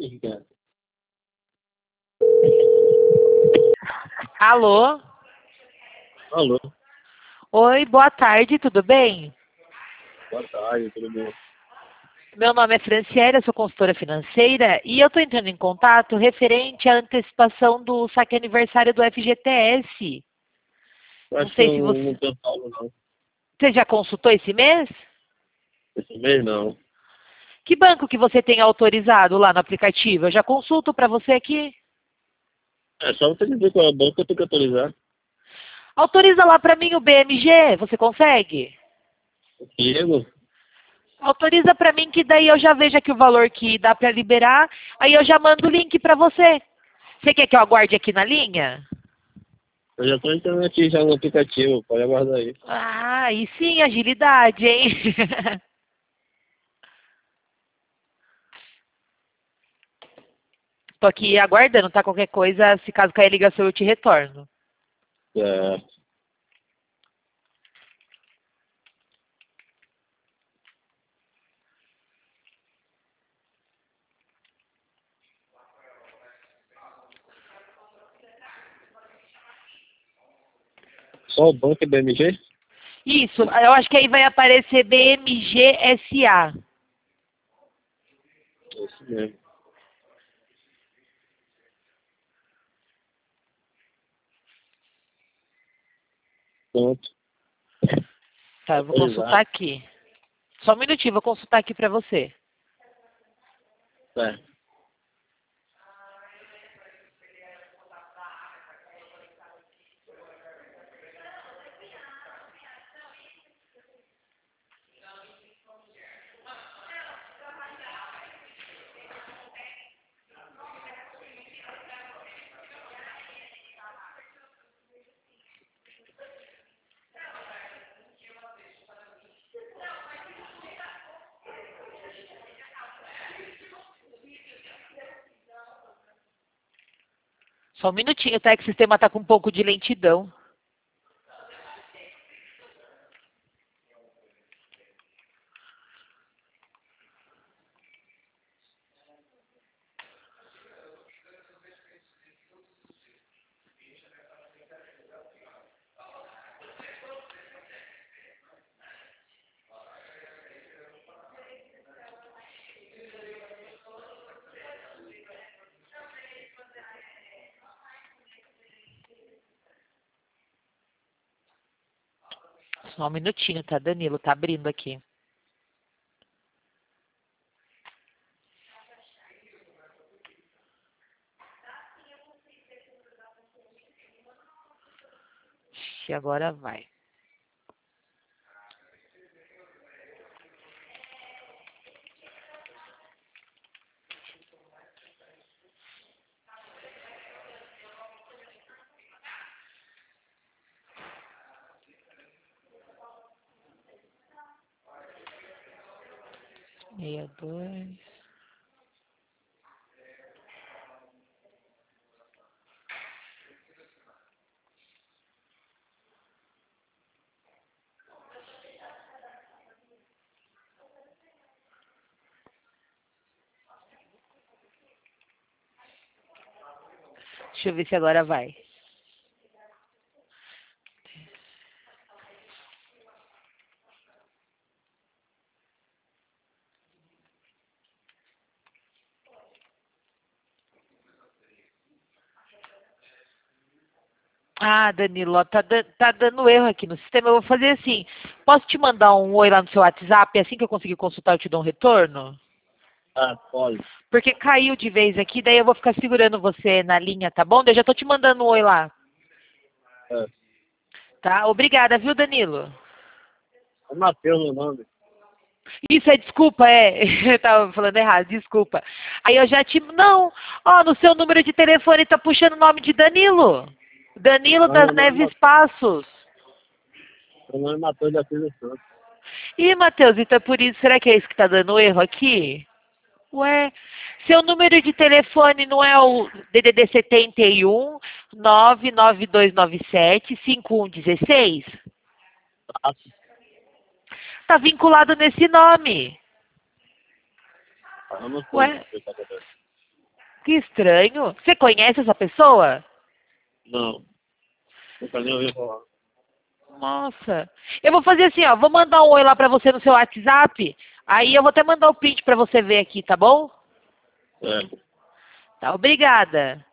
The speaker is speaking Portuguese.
Alô? Alô, Oi, boa tarde, tudo bem? boa tarde, tudo bom? Meu nome é Franciele, sou consultora financeira e eu estou entrando em contato referente à antecipação do saque aniversário do FGTS. Eu Não acho que sei eu se não você... tenho saldo, não. Você já consultou esse mês? Esse mês, não. Que banco que você tem autorizado lá no aplicativo? Eu já consulto para você aqui. É só você dizer qual é o banco que eu tenho que autorizar. Autoriza lá para mim o BMG, você consegue? Diego? Autoriza para mim que daí eu já vejo aqui o valor que dá para liberar, aí eu já mando o link para você. Você quer que eu aguarde aqui na linha? Eu já estou entrando aqui já no aplicativo, pode aguardar aí. Ah, aí sim, agilidade, hein? Tô aqui aguardando, tá? Qualquer coisa, se caso cair a ligação, eu te retorno. É, só o banco é BMG? Isso, eu acho que aí vai aparecer BMGSA. É isso mesmo. Pronto, Tá, eu vou consultar autorizado. aqui. Só um minutinho, vou consultar aqui pra você. É. Só um minutinho, tá? Que o sistema tá com um pouco de lentidão. Só um minutinho, tá, Danilo? Tá abrindo aqui. E agora vai. Meia dois. Deixa eu ver se agora vai. Ah, Danilo, ó, tá dando erro aqui no sistema. Eu vou fazer assim. Posso te mandar um oi lá no seu WhatsApp? Assim que eu conseguir consultar, eu te dou um retorno? Ah, pode. Porque caiu de vez aqui, daí eu vou ficar segurando você na linha, tá bom? Daí eu já tô te mandando um oi lá, É. tá? Obrigada, viu, Danilo? É Matheus o nome. Isso é desculpa, é. Eu tava falando errado, desculpa. Aí eu já te. Não! Ó, no seu número de telefone tá puxando o nome de Danilo. Danilo Não, das Neves Passos. meu nome é Matheus da Silva Santos. Ih, Matheus, então é por isso, será que é isso que tá dando erro aqui? Ué, seu número de telefone não é o DDD 71 99297 5116? Ah, Tá vinculado nesse nome. eu não sei Ué, o que está acontecendo. Que estranho. Você conhece essa pessoa? Não. Nunca nem ouvi falar. Nossa. Eu vou fazer assim, ó. Vou mandar um oi lá pra você no seu WhatsApp. Aí eu vou até mandar o print pra você ver aqui, tá bom? É. Tá, obrigada.